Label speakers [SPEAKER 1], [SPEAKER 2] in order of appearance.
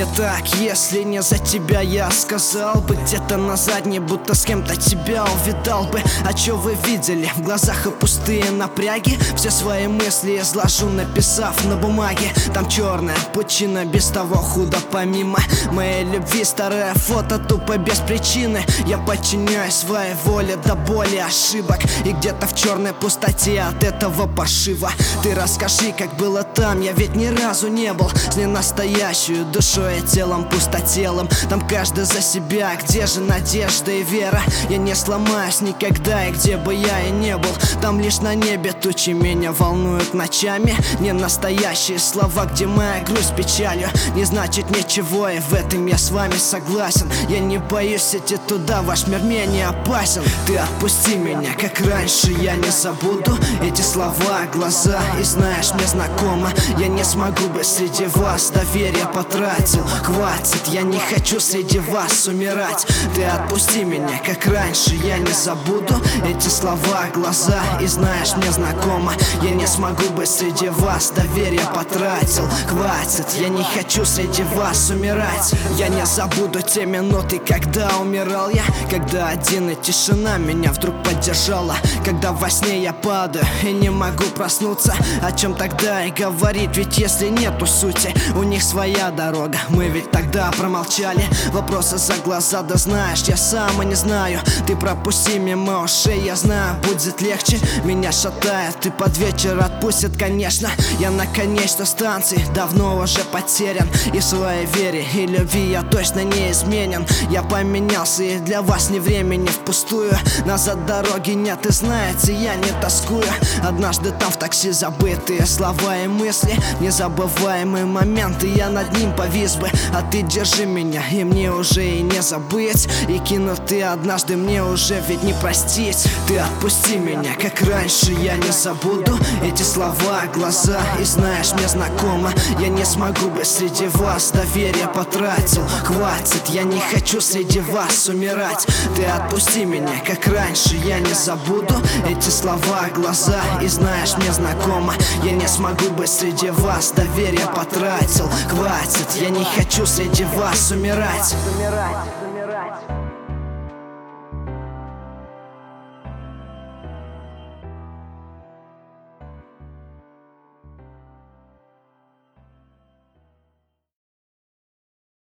[SPEAKER 1] не так, если не за тебя я сказал бы где-то на задней, будто с кем-то тебя увидал бы. А чё вы видели? В глазах и пустые напряги. Все свои мысли изложу, написав на бумаге. Там черная пучина, без того худо помимо моей любви. Старое фото тупо без причины. Я подчиняюсь своей воле до боли ошибок. И где-то в черной пустоте от этого пошива. Ты расскажи, как было там, я ведь ни разу не был с ней настоящую душой и телом пустотелым. Там каждый за себя, где же надежда и вера? Я не сломаюсь никогда, и где бы я и не был. Там лишь на небе тучи меня волнуют ночами. Не настоящие слова, где моя грусть печалью не значит ничего, и в этом я с вами согласен. Я не боюсь идти туда, ваш мир менее опасен. Ты отпусти меня, как раньше, я не забуду эти слова, глаза, и знаешь, мне знакомо. Я не смогу бы среди вас доверие потратил. Хватит, я не хочу среди вас умирать. Ты отпусти меня, как раньше, я не забуду эти слова, глаза, и знаешь, мне знакомо. Я не смогу бы среди вас доверие потратил. Хватит, я не хочу среди вас умирать. Я не забуду те минуты, когда умирал я, когда один и тишина меня вдруг поддержала. Когда во сне я падаю и не могу проснуться. О чем тогда и говорить, ведь если нету сути, у них своя дорога. Мы ведь тогда промолчали, вопросы за глаза, да знаешь, я сам и не знаю. Ты пропусти мимо ушей, я знаю, будет легче. Меня шатает, и под вечер отпустят, конечно. Я на конечной станции давно уже потерян. И в своей вере и любви я точно не изменен. Я поменялся, и для вас не времени впустую. Назад дороги нет, и знаете, я не тоскую. Однажды там в такси забытые слова и мысли, незабываемые моменты, я над ним повис бы. А ты держи меня, и мне уже и не забыть. И кинутый однажды мне уже ведь не простить. Ты отпусти меня, как раньше, я не забуду эти слова, глаза, и знаешь, мне знакомо. Я не смогу бы среди вас доверие потратил. Хватит, я не хочу среди вас умирать. Ты отпусти меня, как раньше, я не забуду эти слова, глаза, и знаешь, мне знакомо. Я не смогу бы среди вас доверие потратил. Хватит, я не хочу среди вас умирать.